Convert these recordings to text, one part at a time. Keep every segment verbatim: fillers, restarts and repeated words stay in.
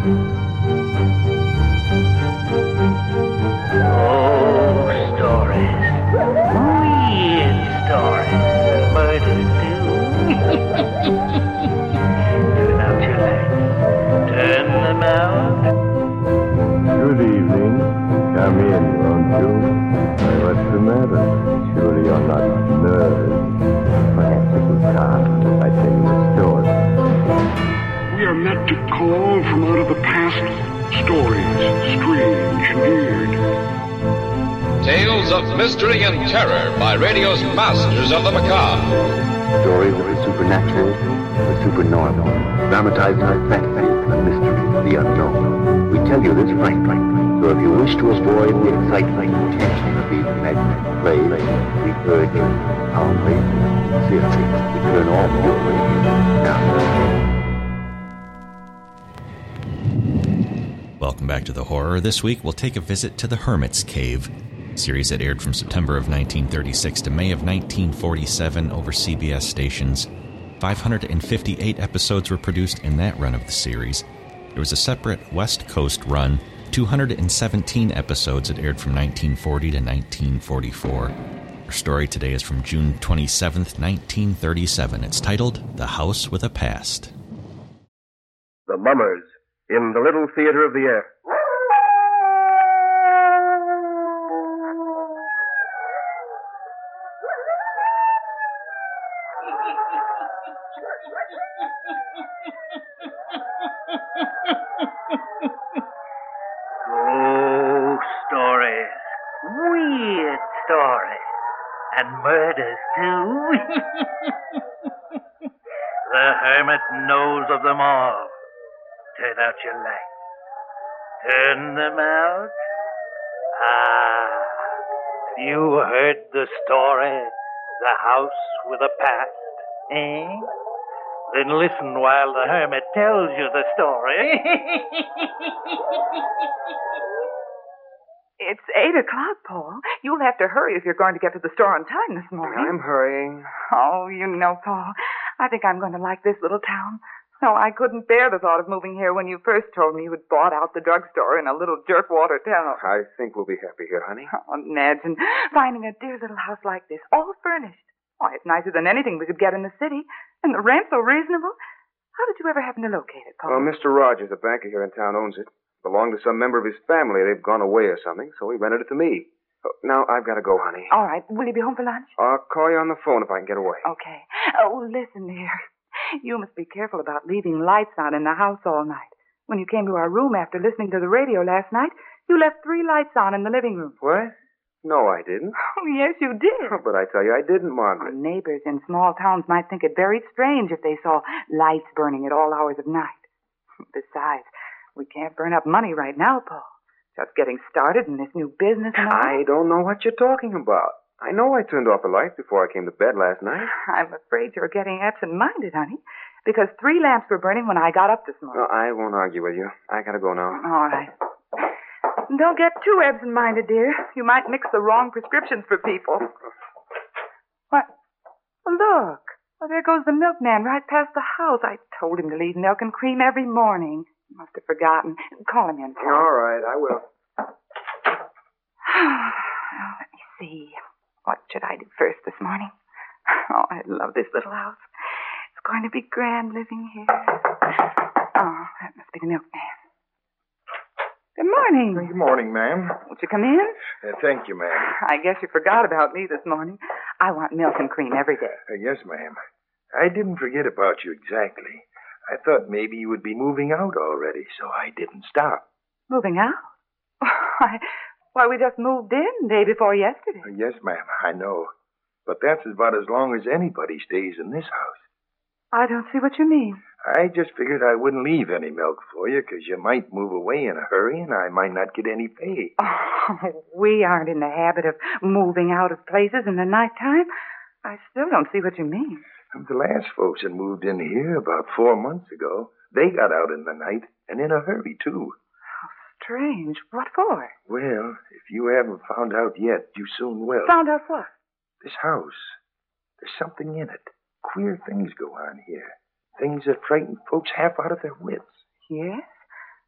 Mystery and terror by radio's masters of the macabre. Stories of the supernatural, the supernormal, dramatized in fantasy, the mystery, the unknown. We tell you this frankly, so if you wish to avoid the excitement and tension of these imaginary plays, we urge you calmly, sincerely, to turn off your radio now. Welcome back to The Horror. This week we'll take a visit to the Hermit's Cave, series that aired from September of nineteen thirty-six to May of nineteen forty-seven over C B S stations. five hundred fifty-eight episodes were produced in that run of the series. There was a separate West Coast run, two hundred seventeen episodes that aired from nineteen forty to nineteen forty-four. Our story today is from June twenty-seventh, nineteen thirty-seven. It's titled The House with a Past. The Mummers in the Little Theater of the Air. Murders, too. The hermit knows of them all. Turn out your lights. Turn them out. Ah, you heard the story, The House with a Past, eh? Then listen while the hermit tells you the story. It's eight o'clock, Paul. You'll have to hurry if you're going to get to the store on time this morning. I'm hurrying. Oh, you know, Paul, I think I'm going to like this little town. No, I couldn't bear the thought of moving here when you first told me you had bought out the drugstore in a little jerkwater town. I think we'll be happy here, honey. Oh, imagine finding a dear little house like this, all furnished. Why, it's nicer than anything we could get in the city. And the rent so reasonable. How did you ever happen to locate it, Paul? Well, Mister Rogers, a banker here in town, owns it. Belonged to some member of his family. They've gone away or something, so he rented it to me. Oh, now, I've got to go, honey. All right. Will you be home for lunch? I'll call you on the phone if I can get away. Okay. Oh, listen, dear. You must be careful about leaving lights on in the house all night. When you came to our room after listening to the radio last night, you left three lights on in the living room. What? No, I didn't. Oh, yes, you did. But I tell you, I didn't, Margaret. Our neighbors in small towns might think it very strange if they saw lights burning at all hours of night. Besides, we can't burn up money right now, Paul. Just getting started in this new business and all. I don't know what you're talking about. I know I turned off the lights before I came to bed last night. I'm afraid you're getting absent-minded, honey, because three lamps were burning when I got up this morning. No, I won't argue with you. I gotta go now. All right. Don't get too absent-minded, dear. You might mix the wrong prescriptions for people. What? Oh, look. Oh, there goes the milkman right past the house. I told him to leave milk and cream every morning. Must have forgotten. Call him in, Paul. All right, I will. Oh, let me see. What should I do first this morning? Oh, I love this little house. It's going to be grand living here. Oh, that must be the milkman. Good morning. Good morning, ma'am. Won't you come in? Uh, thank you, ma'am. I guess you forgot about me this morning. I want milk and cream every day. Uh, yes, ma'am. I didn't forget about you exactly. I thought maybe you would be moving out already, so I didn't stop. Moving out? Why, why, we just moved in day before yesterday. Uh, yes, ma'am, I know. But that's about as long as anybody stays in this house. I don't see what you mean. I just figured I wouldn't leave any milk for you, because you might move away in a hurry and I might not get any pay. Oh, we aren't in the habit of moving out of places in the nighttime. I still don't see what you mean. The last folks that moved in here about four months ago, they got out in the night, and in a hurry, too. How strange. What for? Well, if you haven't found out yet, you soon will. Found out what? This house. There's something in it. Queer things go on here. Things that frighten folks half out of their wits. Yes?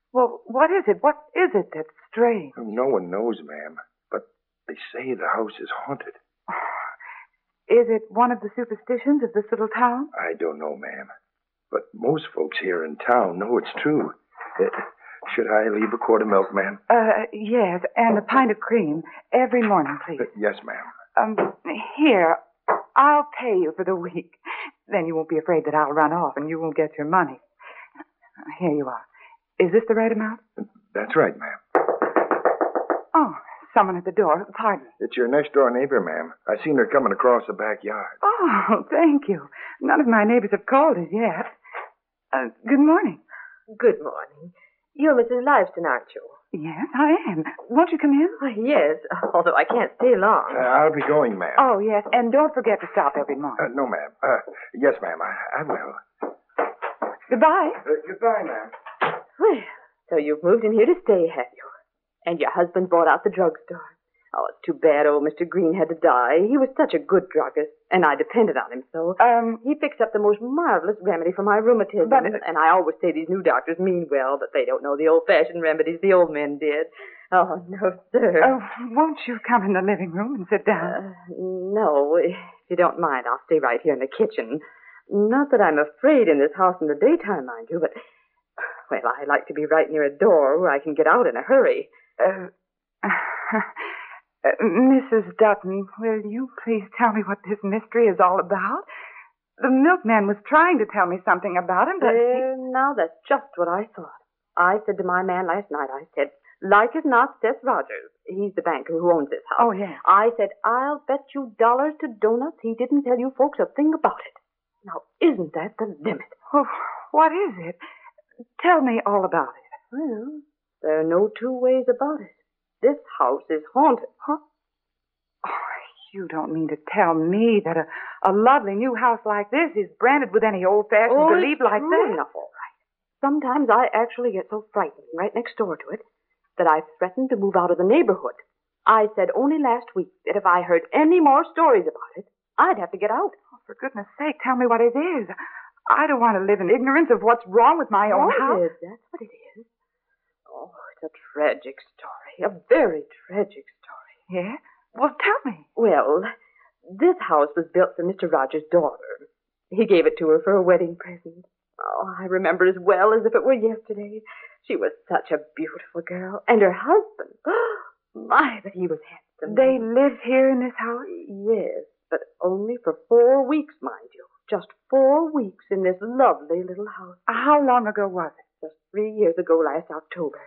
Well, what is it? What is it that's strange? No one knows, ma'am. But they say the house is haunted. Is it one of the superstitions of this little town? I don't know, ma'am. But most folks here in town know it's true. Uh, should I leave a quart of milk, ma'am? Uh, yes, and a pint of cream every morning, please. Uh, yes, ma'am. Um, here, I'll pay you for the week. Then you won't be afraid that I'll run off and you won't get your money. Here you are. Is this the right amount? That's right, ma'am. Oh, someone at the door. Pardon. It's your next-door neighbor, ma'am. I seen her coming across the backyard. Oh, thank you. None of my neighbors have called as yet. Uh, good morning. Good morning. You're Missus Liveston, aren't you? Yes, I am. Won't you come in? Uh, yes, although I can't stay long. Uh, I'll be going, ma'am. Oh, yes, and don't forget to stop every morning. Uh, no, ma'am. Uh, yes, ma'am, I, I will. Goodbye. Uh, goodbye, ma'am. Well, so you've moved in here to stay, have you? And your husband bought out the drugstore. Oh, it's too bad old Mister Green had to die. He was such a good druggist, and I depended on him so. Um, he fixed up the most marvelous remedy for my rheumatism. But, uh, and I always say these new doctors mean well, but they don't know the old-fashioned remedies the old men did. Oh, no, sir. Oh, won't you come in the living room and sit down? Uh, no, if you don't mind, I'll stay right here in the kitchen. Not that I'm afraid in this house in the daytime, mind you, but, well, I like to be right near a door where I can get out in a hurry. Uh, uh, Missus Dutton, will you please tell me what this mystery is all about? The milkman was trying to tell me something about him, but... There, he... now, that's just what I thought. I said to my man last night, I said, like as not, Seth Rogers. He's the banker who owns this house. Oh, yeah. I said, I'll bet you dollars to donuts he didn't tell you folks a thing about it. Now, isn't that the limit? Oh, what is it? Tell me all about it. Well, there are no two ways about it. This house is haunted. Huh? Oh, you don't mean to tell me that a, a lovely new house like this is branded with any old-fashioned oh, belief like true that? enough, all right. Sometimes I actually get so frightened right next door to it that I threatened to move out of the neighborhood. I said only last week that if I heard any more stories about it, I'd have to get out. Oh, for goodness sake, tell me what it is. I don't want to live in ignorance of what's wrong with my own oh, house. It is. That's what it is. Oh, it's a tragic story. A very tragic story. Yeah? Well, tell me. Well, this house was built for Mister Rogers' daughter. He gave it to her for a wedding present. Oh, I remember as well as if it were yesterday. She was such a beautiful girl. And her husband. My, but he was handsome. They live here in this house? Yes, but only for four weeks, mind you. Just four weeks in this lovely little house. How long ago was it? Just three years ago last October.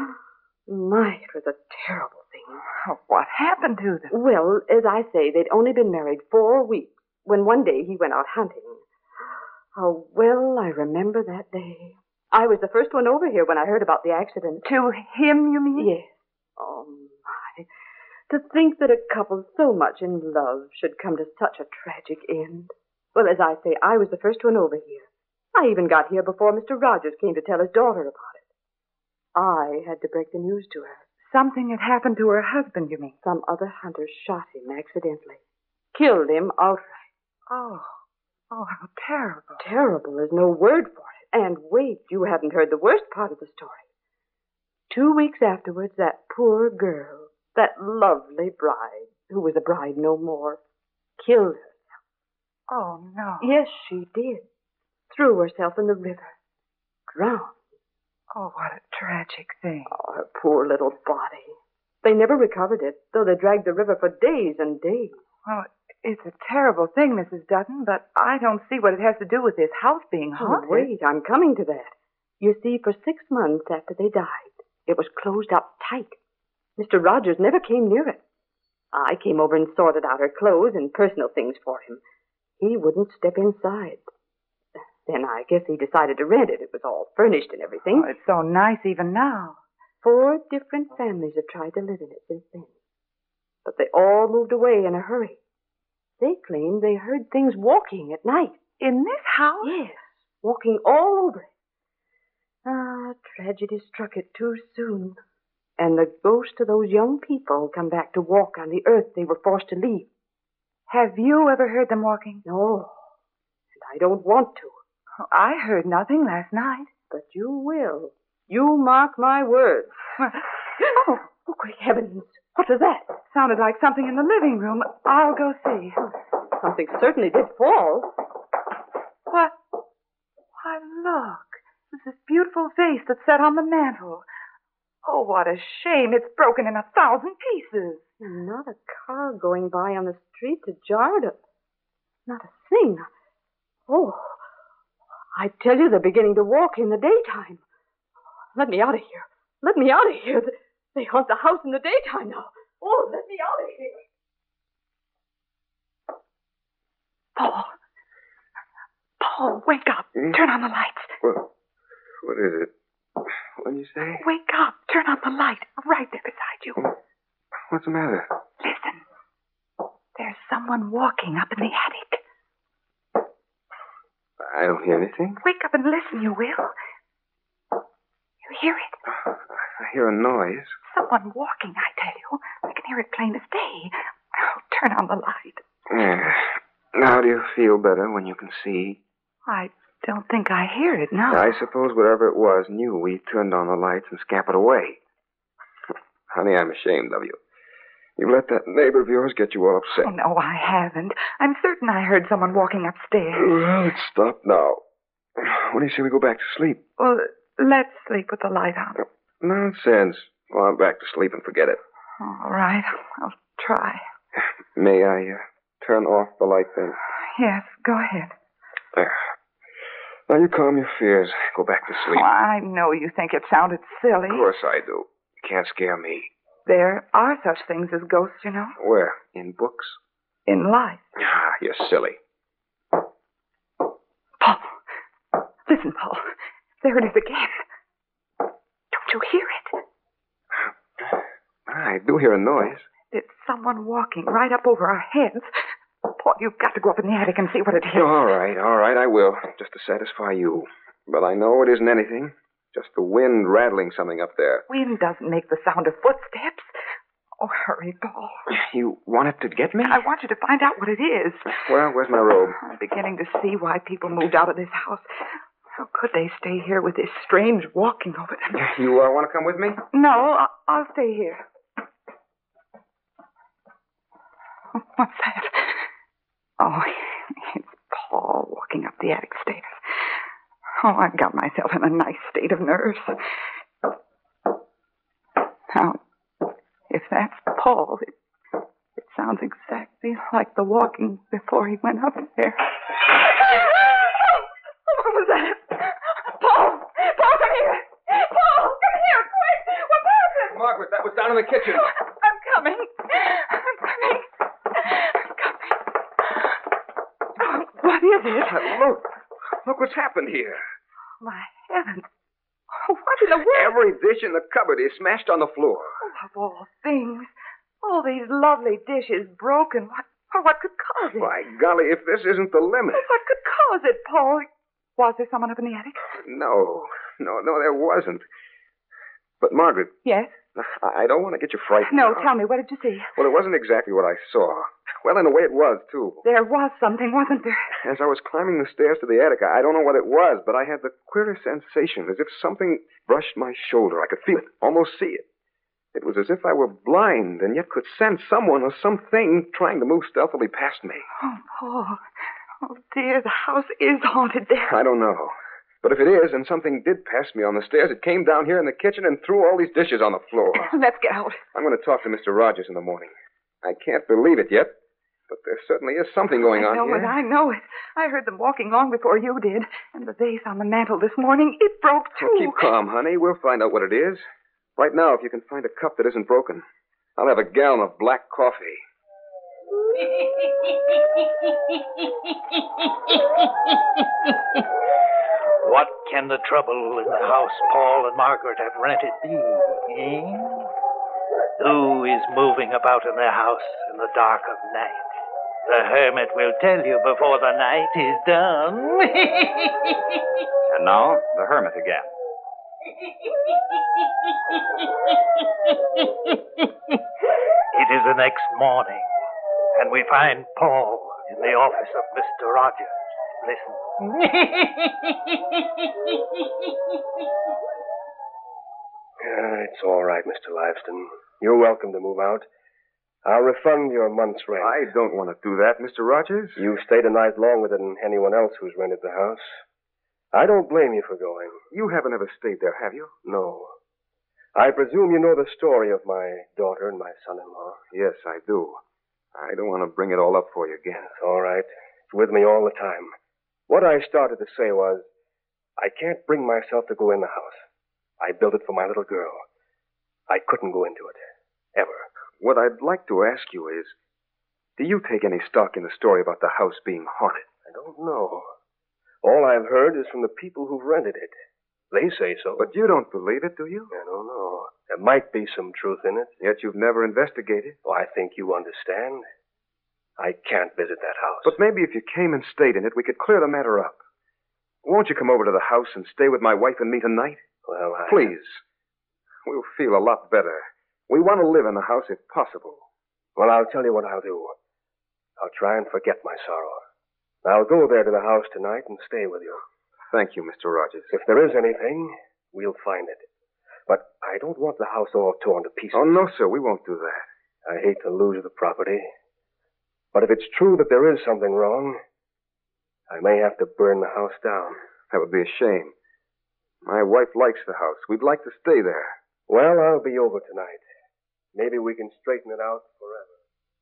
My, it was a terrible thing. Oh, what happened to them? Well, as I say, they'd only been married four weeks when one day he went out hunting. How well I remember that day. I was the first one over here when I heard about the accident. To him, you mean? Yes. Oh, my. To think that a couple so much in love should come to such a tragic end. Well, as I say, I was the first one over here. I even got here before Mister Rogers came to tell his daughter about it. I had to break the news to her. Something had happened to her husband, you mean? Some other hunter shot him accidentally. Killed him outright. Oh. Oh, how terrible. Terrible is no word for it. And wait, you haven't heard the worst part of the story. Two weeks afterwards, that poor girl, that lovely bride, who was a bride no more, killed herself. Oh, no. Yes, she did. Threw herself in the river. Drowned. Oh, what a tragic thing. Oh, her poor little body. They never recovered it, though they dragged the river for days and days. Well, it's a terrible thing, Missus Dutton, but I don't see what it has to do with this house being haunted. Oh, wait, I'm coming to that. You see, for six months after they died, it was closed up tight. Mister Rogers never came near it. I came over and sorted out her clothes and personal things for him. He wouldn't step inside. Then I guess he decided to rent it. It was all furnished and everything. Oh, it's so nice even now. Four different families have tried to live in it since then. But they all moved away in a hurry. They claimed they heard things walking at night. In this house? Yes, walking all over it. Ah, tragedy struck it too soon. And the ghosts of those young people come back to walk on the earth they were forced to leave. Have you ever heard them walking? No, and I don't want to. Oh, I heard nothing last night. But you will. You mark my words. Oh, oh, great heavens. What was that? Sounded like something in the living room. I'll go see. Something certainly did fall. What? Why, look. It's this beautiful vase that's set on the mantel. Oh, what a shame. It's broken in a thousand pieces. And not a car going by on the street to jar it. Not a thing. Oh, I tell you, they're beginning to walk in the daytime. Let me out of here. Let me out of here. They haunt the house in the daytime now. Oh, let me out of here. Paul. Paul, wake up. Hmm? Turn on the lights. What, what is it? What did you say? Wake up. Turn on the light. Right there beside you. What's the matter? Listen. There's someone walking up in the attic. I don't hear anything. Wake up and listen, you will. You hear it? I hear a noise. Someone walking, I tell you. I can hear it plain as day. Oh, turn on the light. Yeah. How do you feel better when you can see? I don't think I hear it now. I suppose whatever it was knew we turned on the lights and scampered away. Honey, I'm ashamed of you. You let that neighbor of yours get you all upset. Oh, no, I haven't. I'm certain I heard someone walking upstairs. Well, it's stopped now. What do you say we go back to sleep? Well, let's sleep with the light on. Nonsense. Go on back to sleep and forget it. All right. I'll try. May I uh, turn off the light then? Yes, go ahead. There. Now you calm your fears. Go back to sleep. Oh, I know you think it sounded silly. Of course I do. You can't scare me. There are such things as ghosts, you know. Where? In books? In life. Ah, you're silly. Paul. Listen, Paul. There it is again. Don't you hear it? I do hear a noise. It's someone walking right up over our heads. Paul, you've got to go up in the attic and see what it is. All right, all right, I will. Just to satisfy you. But I know it isn't anything. Just the wind rattling something up there. Wind doesn't make the sound of footsteps. Oh, hurry, Paul. You wanted to get me? I want you to find out what it is. Well, where's my robe? I'm beginning to see why people moved out of this house. How could they stay here with this strange walking over them? You uh, want to come with me? No, I'll, I'll stay here. What's that? Oh, it's Paul walking up the attic stairs. Oh, I've got myself in a nice state of nerves. Now, if that's Paul, it, it sounds exactly like the walking before he went up there. What was that? Paul! Paul, come here! Paul, come here, quick! What happened? Margaret, that was down in the kitchen. I'm coming. I'm coming. I'm coming. Oh, what is it? Look. Look what's happened here. My heavens. Oh, what in the world? Every dish in the cupboard is smashed on the floor. Oh, of all things. All these lovely dishes broken. What, oh, what could cause it? By golly, if this isn't the limit. What could cause it, Paul? Was there someone up in the attic? No, no, no, there wasn't. But, Margaret. Yes? I don't want to get you frightened. No, now. tell me, what did you see? Well, it wasn't exactly what I saw. Well, in a way it was, too. There was something, wasn't there? As I was climbing the stairs to the attic, I don't know what it was, but I had the queerest sensation, as if something brushed my shoulder. I could feel it, almost see it. It was as if I were blind and yet could sense someone or something trying to move stealthily past me. Oh, Paul. Oh, dear, the house is haunted there. I don't know. But if it is, and something did pass me on the stairs, it came down here in the kitchen and threw all these dishes on the floor. Let's get out. I'm going to talk to Mister Rogers in the morning. I can't believe it yet, but there certainly is something going on here. I know here. it, I know it. I heard them walking long before you did. And the vase on the mantel this morning, it broke too. Well, keep calm, honey. We'll find out what it is. Right now, if you can find a cup that isn't broken, I'll have a gallon of black coffee. What can the trouble in the house Paul and Margaret have rented be, eh? Who is moving about in their house in the dark of night? The hermit will tell you before the night is done. And now, the hermit again. It is the next morning, and we find Paul in the office of Mister Rogers. Listen. It's all right, Mister Liveston. You're welcome to move out. I'll refund your month's rent. I don't want to do that, Mister Rogers. You've stayed a night longer than anyone else who's rented the house. I don't blame you for going. You haven't ever stayed there, have you? No. I presume you know the story of my daughter and my son-in-law. Yes, I do. I don't want to bring it all up for you again. It's all right. It's with me all the time. What I started to say was, I can't bring myself to go in the house. I built it for my little girl. I couldn't go into it. Ever. What I'd like to ask you is, do you take any stock in the story about the house being haunted? I don't know. All I've heard is from the people who've rented it. They say so. But you don't believe it, do you? I don't know. There might be some truth in it. Yet you've never investigated. Oh, I think you understand. I can't visit that house. But maybe if you came and stayed in it, we could clear the matter up. Won't you come over to the house and stay with my wife and me tonight? Well, I... Please. We'll feel a lot better. We want to live in the house if possible. Well, I'll tell you what I'll do. I'll try and forget my sorrow. I'll go there to the house tonight and stay with you. Thank you, Mister Rogers. If there is anything, we'll find it. But I don't want the house all torn to pieces. Oh, no, sir. We won't do that. I hate to lose the property. But if it's true that there is something wrong, I may have to burn the house down. That would be a shame. My wife likes the house. We'd like to stay there. Well, I'll be over tonight. Maybe we can straighten it out forever.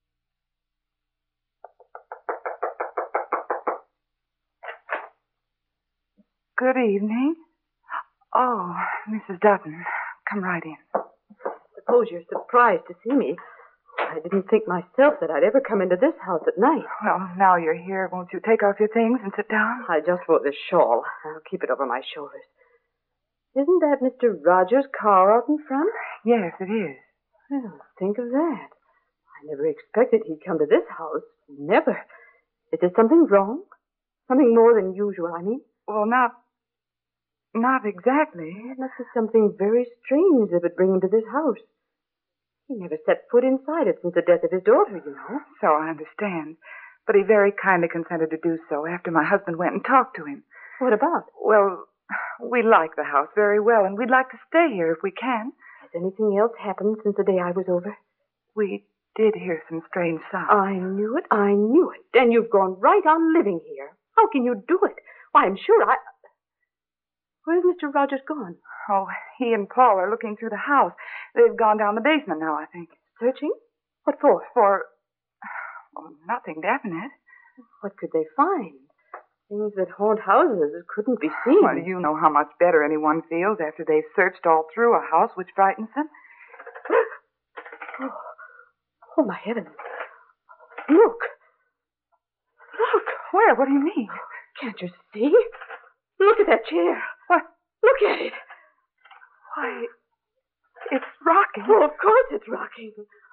Good evening. Oh, Missus Dutton. Come right in. Suppose you're surprised to see me. I didn't think myself that I'd ever come into this house at night. Well, now you're here, won't you take off your things and sit down? I just wore this shawl. I'll keep it over my shoulders. Isn't that Mister Rogers' car out in front? Yes, it is. Well, think of that. I never expected he'd come to this house. Never. Is there something wrong? Something more than usual, I mean? Well, not... not exactly. It must be something very strange that would bring him to this house. He never set foot inside it since the death of his daughter, you know. So I understand. But he very kindly consented to do so after my husband went and talked to him. What about? Well, we like the house very well, and we'd like to stay here if we can. Has anything else happened since the day I was over? We did hear some strange sounds. I knew it. I knew it. And you've gone right on living here. How can you do it? Why, I'm sure I... Where's Mister Rogers gone? Oh, he and Paul are looking through the house. They've gone down the basement now, I think. Searching? What for? For... Oh, nothing definite. What could they find? Things that haunt houses couldn't be seen. Well, you know how much better anyone feels after they've searched all through a house which frightens them. Oh, oh my heavens. Look. Look. Where? What do you mean? Can't you see? Look at that chair. What? Look at it. Why, it's rocking. Oh, of course it's rocking.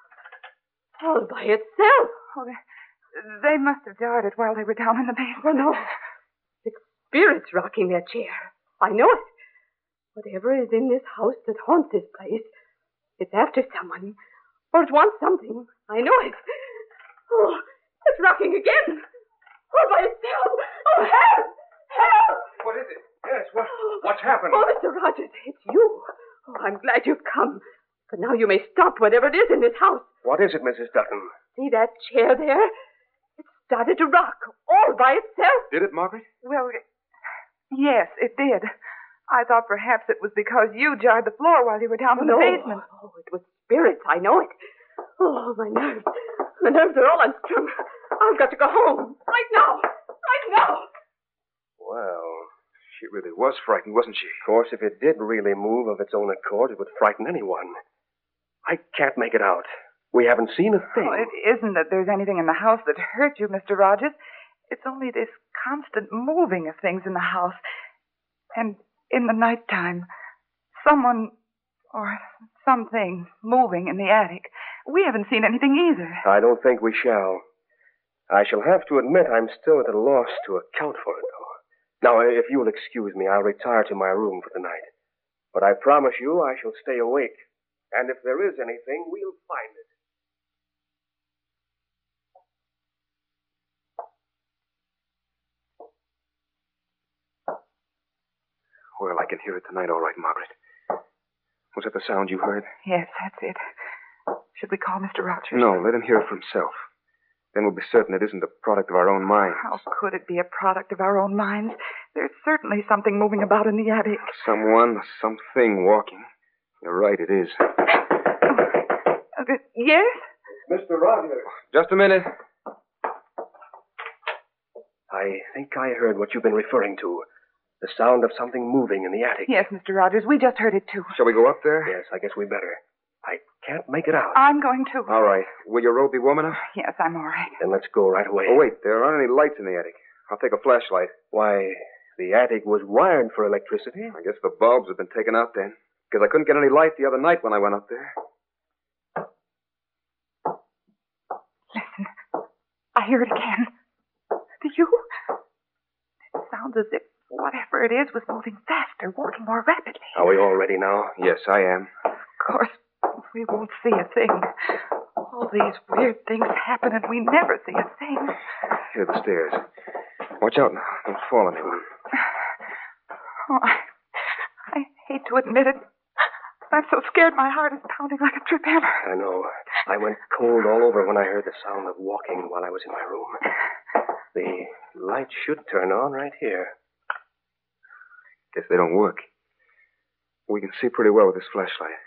All by itself. Oh, they, they must have jarred it while they were down in the basement. Oh, no. It's spirits rocking that chair. I know it. Whatever is in this house that haunts this place, it's after someone, or it wants something. I know it. Oh, it's rocking again. All by itself. Oh, help! Help! What is it? Yes, what, what's happened? Oh, Mister Rogers, it's you. Oh, I'm glad you've come. But now you may stop whatever it is in this house. What is it, Missus Dutton? See that chair there? It started to rock all by itself. Did it, Margaret? Well, yes, it did. I thought perhaps it was because you jarred the floor while you were down in no. the basement. Oh, it was spirits. I know it. Oh, my nerves. My nerves are all unstrung. I've got to go home. Right now. Right now. Well, she really was frightened, wasn't she? Of course, if it did really move of its own accord, it would frighten anyone. I can't make it out. We haven't seen a thing. Oh, it isn't that there's anything in the house that hurt you, Mister Rogers. It's only this constant moving of things in the house. And in the nighttime, someone or something moving in the attic. We haven't seen anything either. I don't think we shall. I shall have to admit I'm still at a loss to account for it, though. Now, if you'll excuse me, I'll retire to my room for the night. But I promise you I shall stay awake. And if there is anything, we'll find it. Well, I can hear it tonight, all right, Margaret. Was that the sound you heard? Yes, that's it. Should we call Mister Rogers? No, let him hear it for himself. Then we'll be certain it isn't the product of our own minds. How could it be a product of our own minds? There's certainly something moving about in the attic. Someone, something walking. You're right, it is. Uh, yes? Mister Rogers. Just a minute. I think I heard what you've been referring to. The sound of something moving in the attic. Yes, Mister Rogers, we just heard it too. Shall we go up there? Yes, I guess we better. I can't make it out. I'm going to. All right. Will your robe be warm enough? Yes, I'm all right. Then let's go right away. Oh, wait. There aren't any lights in the attic. I'll take a flashlight. Why, the attic was wired for electricity. I guess the bulbs have been taken out then. Because I couldn't get any light the other night when I went up there. Listen. I hear it again. Do you? It sounds as if whatever it is was moving faster, walking more rapidly. Are we all ready now? Yes, I am. Of course, we won't see a thing. All these weird things happen and we never see a thing. Here are the stairs. Watch out now. Don't fall on anyone. Oh, I, I hate to admit it. I'm so scared my heart is pounding like a trip hammer. I know. I went cold all over when I heard the sound of walking while I was in my room. The light should turn on right here. Guess they don't work. We can see pretty well with this flashlight.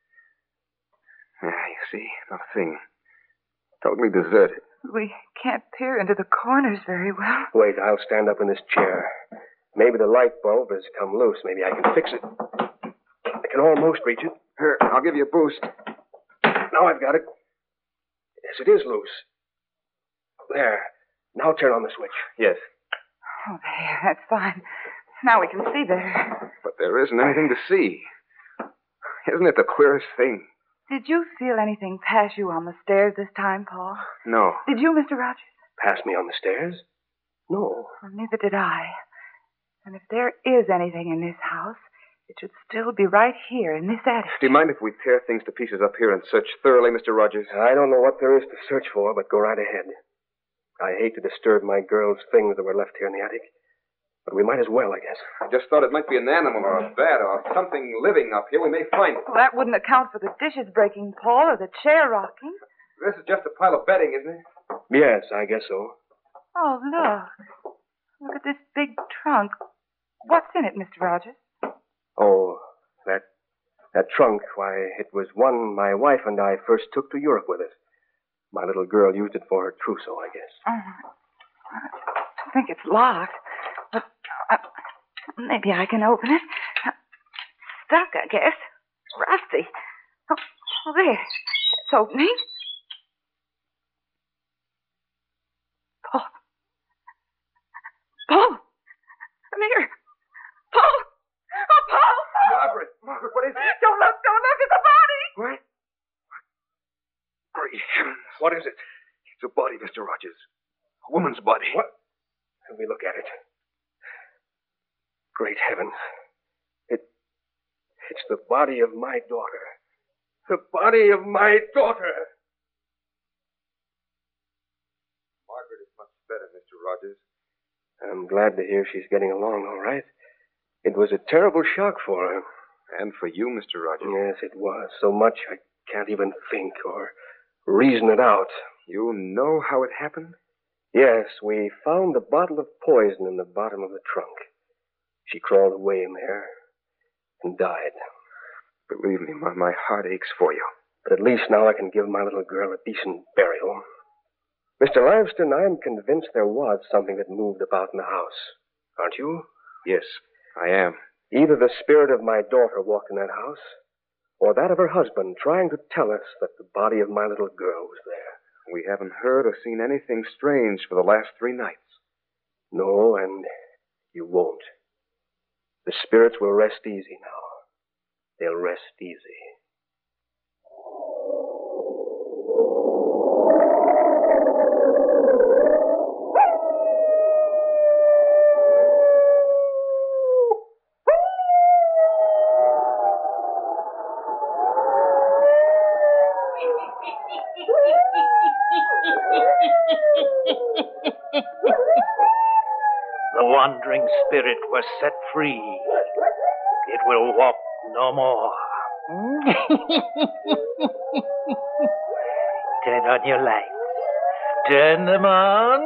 Yeah, you see? Not a thing. Totally deserted. We can't peer into the corners very well. Wait, I'll stand up in this chair. Maybe the light bulb has come loose. Maybe I can fix it. I can almost reach it. Here, I'll give you a boost. Now I've got it. Yes, it is loose. There. Now turn on the switch. Yes. Oh, there. That's fine. Now we can see better. But there isn't anything to see. Isn't it the queerest thing? Did you feel anything pass you on the stairs this time, Paul? No. Did you, Mister Rogers? Pass me on the stairs? No. Well, neither did I. And if there is anything in this house, it should still be right here in this attic. Do you mind if we tear things to pieces up here and search thoroughly, Mister Rogers? I don't know what there is to search for, but go right ahead. I hate to disturb my girl's things that were left here in the attic. But we might as well, I guess. I just thought it might be an animal or a bat or something living up here. We may find it. Well, that wouldn't account for the dishes breaking, Paul, or the chair rocking. This is just a pile of bedding, isn't it? Yes, I guess so. Oh, look. Look at this big trunk. What's in it, Mister Rogers? Oh, that that trunk, why, it was one my wife and I first took to Europe with us. My little girl used it for her trousseau, I guess. Oh, I think it's locked. But uh, maybe I can open it. Uh, stuck, I guess. Rusty. Oh, oh, there. It's opening. Paul. Paul. Come here. Paul. Oh, Paul. Margaret. Margaret, what is it? Don't look. Don't look at the body. What? Great heavens. What is it? It's a body, Mister Rogers. A woman's body. What? Let me look at it. Great heavens. It, it's the body of my daughter. The body of my daughter. Margaret is much better, Mister Rogers. I'm glad to hear she's getting along all right. It was a terrible shock for her. And for you, Mister Rogers. Yes, it was. So much I can't even think or reason it out. You know how it happened? Yes, we found a bottle of poison in the bottom of the trunk. She crawled away in there and died. Believe me, my, my heart aches for you. But at least now I can give my little girl a decent burial. Mister Liveston, I'm convinced there was something that moved about in the house. Aren't you? Yes, I am. Either the spirit of my daughter walked in that house, or that of her husband trying to tell us that the body of my little girl was there. We haven't heard or seen anything strange for the last three nights. No, and you won't. The spirits will rest easy now. They'll rest easy. The wandering spirit was set free. It will walk no more. Turn on your lights. Turn them on.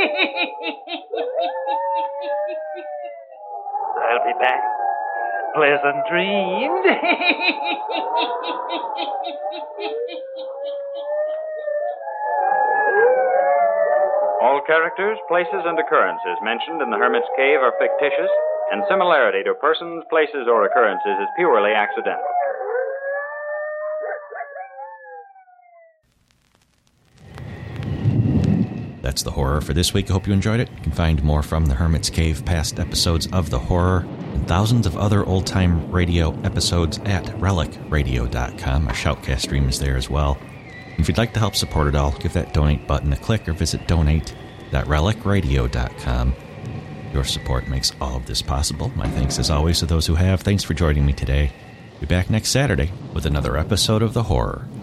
I'll be back. Pleasant dreams. All characters, places, and occurrences mentioned in the Hermit's Cave are fictitious, and similarity to persons, places, or occurrences is purely accidental. That's The Horror for this week. I hope you enjoyed it. You can find more from The Hermit's Cave, past episodes of The Horror, and thousands of other old-time radio episodes at relic radio dot com. Our Shoutcast stream is there as well. And if you'd like to help support it all, give that donate button a click or visit donate dot relic radio dot com. Your support makes all of this possible. My thanks, as always, to those who have. Thanks for joining me today. Be back next Saturday with another episode of The Horror.